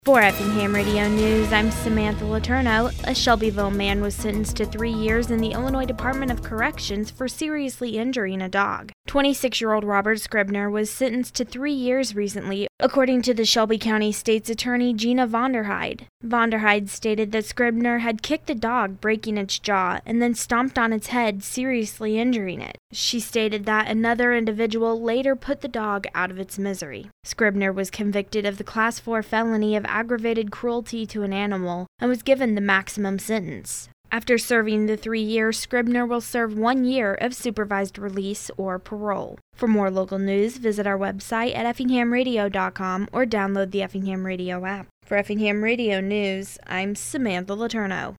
For Effingham Radio News, I'm Samantha Letourneau. A Shelbyville man was sentenced to 3 years in the Illinois Department of Corrections for seriously injuring a dog. 26-year-old Robert Scribner was sentenced to 3 years recently, according to the Shelby County State's Attorney Gina Vonderheide. Vonderheide stated that Scribner had kicked the dog, breaking its jaw, and then stomped on its head, seriously injuring it. She stated that another individual later put the dog out of its misery. Scribner was convicted of the Class 4 felony of aggravated cruelty to an animal and was given the maximum sentence. After serving the 3 years, Scribner will serve 1 year of supervised release or parole. For more local news, visit our website at effinghamradio.com or download the Effingham Radio app. For Effingham Radio News, I'm Samantha Letourneau.